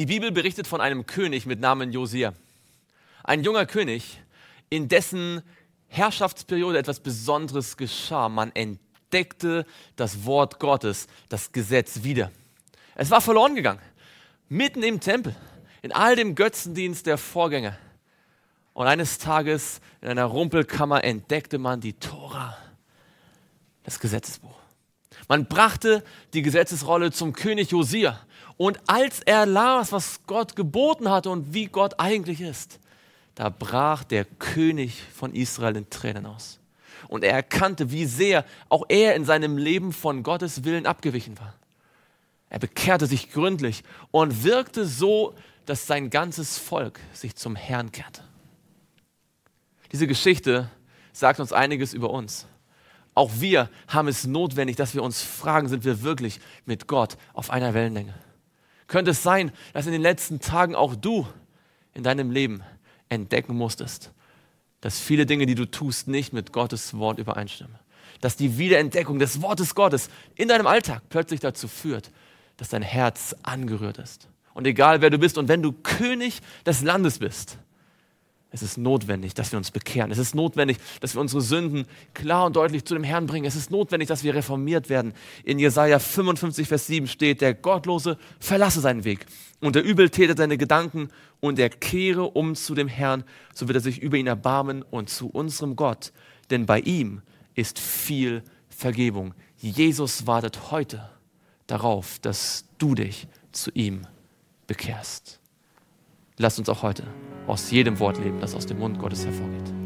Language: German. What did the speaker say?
Die Bibel berichtet von einem König mit Namen Josia. Ein junger König, in dessen Herrschaftsperiode etwas Besonderes geschah. Man entdeckte das Wort Gottes, das Gesetz wieder. Es war verloren gegangen, mitten im Tempel, in all dem Götzendienst der Vorgänger. Und eines Tages in einer Rumpelkammer entdeckte man die Tora, das Gesetzesbuch. Man brachte die Gesetzesrolle zum König Josia. Und als er las, was Gott geboten hatte und wie Gott eigentlich ist, da brach der König von Israel in Tränen aus. Und er erkannte, wie sehr auch er in seinem Leben von Gottes Willen abgewichen war. Er bekehrte sich gründlich und wirkte so, dass sein ganzes Volk sich zum Herrn kehrte. Diese Geschichte sagt uns einiges über uns. Auch wir haben es notwendig, dass wir uns fragen, sind wir wirklich mit Gott auf einer Wellenlänge? Könnte es sein, dass in den letzten Tagen auch du in deinem Leben entdecken musstest, dass viele Dinge, die du tust, nicht mit Gottes Wort übereinstimmen? Dass die Wiederentdeckung des Wortes Gottes in deinem Alltag plötzlich dazu führt, dass dein Herz angerührt ist. Und egal wer du bist und wenn du König des Landes bist, es ist notwendig, dass wir uns bekehren. Es ist notwendig, dass wir unsere Sünden klar und deutlich zu dem Herrn bringen. Es ist notwendig, dass wir reformiert werden. In Jesaja 55, Vers 7 steht, der Gottlose verlasse seinen Weg und der Übeltäter seine Gedanken und er kehre um zu dem Herrn, so wird er sich über ihn erbarmen und zu unserem Gott. Denn bei ihm ist viel Vergebung. Jesus wartet heute darauf, dass du dich zu ihm bekehrst. Lasst uns auch heute aus jedem Wort leben, das aus dem Mund Gottes hervorgeht.